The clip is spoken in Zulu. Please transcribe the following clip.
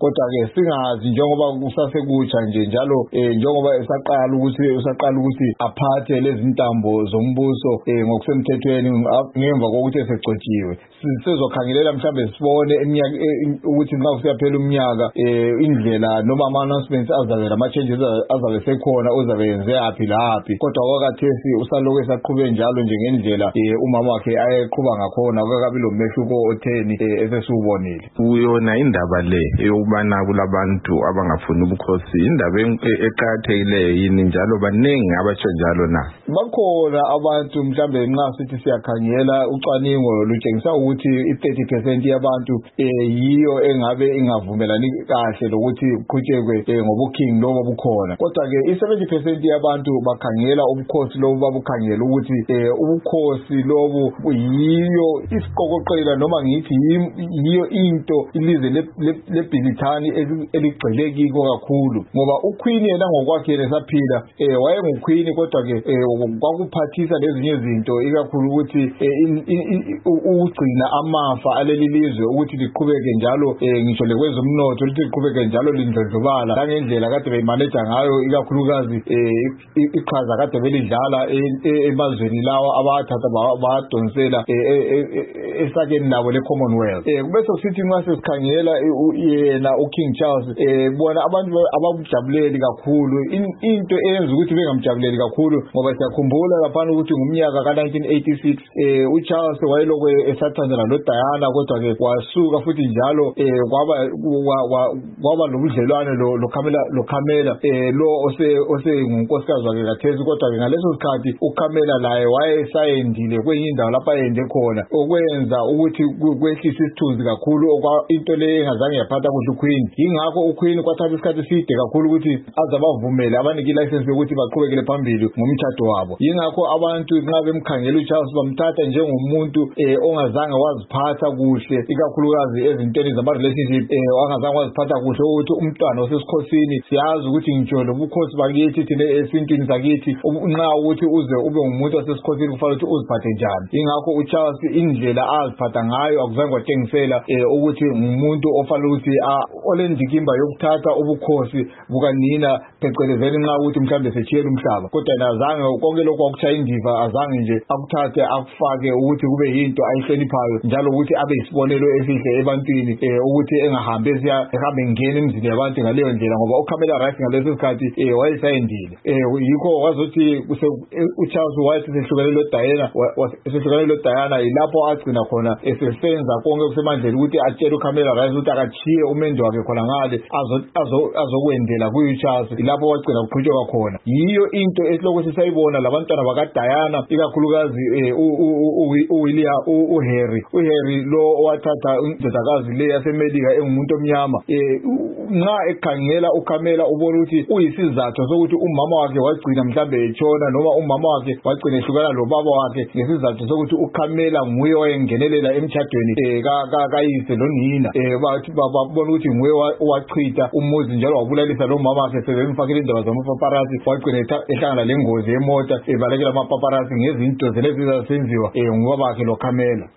kodwa ke singazi njengoba kusasekutsha nje njalo njengoba usaqala ukuthi aphathe lezi ntambo zombuso ngokusemthethweni ngemva kokuthi esegcotshiwe. Sizokhangelela mhlambe sibone eminyaka ukuthi nxa kusiyaphela umnyaka indlela noma ama-announcements azavela ama-changes azabe sekhona uzabe yenze yaphi laphi, kodwa kwakathesi usaloku esaqhube njalo nje ngendlela umama wakhe ayeqhuba ngakhona kwakabi lo mehluko otheni esesiwubonile. Uyona indaba le eyokubana kulabantu abangafuni ubukhosi indaba eqakathekileyo yini njalo baningi abatsho njalo na? Bakhona abantu mhlambe nxa sithi siyakhangela ucwaningo lutshengisa ukuthi i-30% yabantu yiyo engabe ingavumelani kahle lokuthi kuqhutshekwe ngobukhingi lobo bukhona, kodwa ke i-70% yabantu bakhangela ubukhosi lobo babukhangela ukuthi ubukhosi lobo yiyo isiqokoqela noma ngithi yiyo into ilizwe leBrithani eligxile kiko kakhulu, ngoba uQueen yena ngokwakhe esaphila wayenguQueen kodwa ke kwakuphathisa lezinye izinto ikakhulu ukuthi ugcina amafa aleli lizwe ukuthi liqhubeke njalo ngisho lekwezomnotho lithi liqhubeke njalo lindlondlobala langendlela kade beyimaneja ngayo ikakhulukazi iqhaza kade belidlala emazweni lawa abathatha badonsela esakeni labo le-Commonwealth. Kubese kusithi nxa sesikhangela yena uKing Charles bona abantu abakujabuleli kakhulu into eyenza ukuthi bengamjabuleli kakhulu ngoba siyakhumbula laphana ukuthi ngumnyaka ka-1986 uCharles wayelokhu esathandana noDiana kodwa ke wasuka futhi njalo kwaba lobudlelwane loCamilla lo osengunkosikazi wakhe kathesi, kodwa ke ngaleso sikhathi uCamilla laye wayesayendile kwenye indawo lapha ayende khona okwenza ukuthi kwehlisa isithunzi kakhulu into le engazange yaphatha kuhle uQueen. Yingakho uQueen kwathatha isikhathi eside kakhulu ukuthi aze bavumele abanike ilicense yokuthi baqhubekele phambili ngomtshado wabo. Yingakho abantu nxa bemkhangela uCharles bamthatha njengomuntu ongazange waziphatha kuhle ikakhulukazi ezintweni zama-relationship ongazange waziphatha kuhle ukuthi umntwana osesikhosini siyazi ukuthi ngitsho lobukhosi bakithi thina esintwini sakithi nxa ukuthi uze ube ngumuntu osesikhosini kufanele ukuthi uziphathe njani. Yingakho uCharles indlela aziphatha ngayo akuzange kwatshengisela ukuthi ngumuntu ofanele ukuthi olendikimba yokuthatha ubukhosi bukanina phecelezeni nxa ukuthi mhlawumbe sechiyela umhlaba, kodwa azange konke lokho akuchaya indiva azange nje akuthathe akufake ukuthi kube yinto ayihloniphayo njalo ukuthi abe isibonelo esihle ebantwini ukuthi engahambe ehambe ngene emzini yabantu ngaleyo ndlela ngoba uCamilla Rice ngaleso sikhathi wayesayendile. Yikho wazothi uCharles wayethi sehlukane loDiana yilapho agcina khona esesenza konke kusemandleni ukuthi atshele uCamilla Rice ukuthi akachiye umendo wakhe khona ngale azokwendela kuCharles, ilapho wagcina kuqhutshekwa khona. Yiyo into esilokhu sisayibona labantwana bakaDiana ikakhulukazi uHarry lo owathatha indodakazi le yaseMelika engumuntu omnyama nxa ekhangela uCamilla ubona ukuthi uyisizathu sokuthi umama wakhe wagcina mhlambe etshona noma umama wakhe wagcina ehlukana lobaba wakhe ngesizathu sokuthi uCamilla nguye wayengenelela emtshadweni kayise lonina bathi babona ukuthi nguye wachitha umuzi njalo wabulalisa lo mama wakhe sebemfakile indaba zamapaparazzi wagcina ehlangana lengozi yemota ebalekela amapaparazzi ngezinto zelezi zasenziwa ngubaba wakhe loCamilla.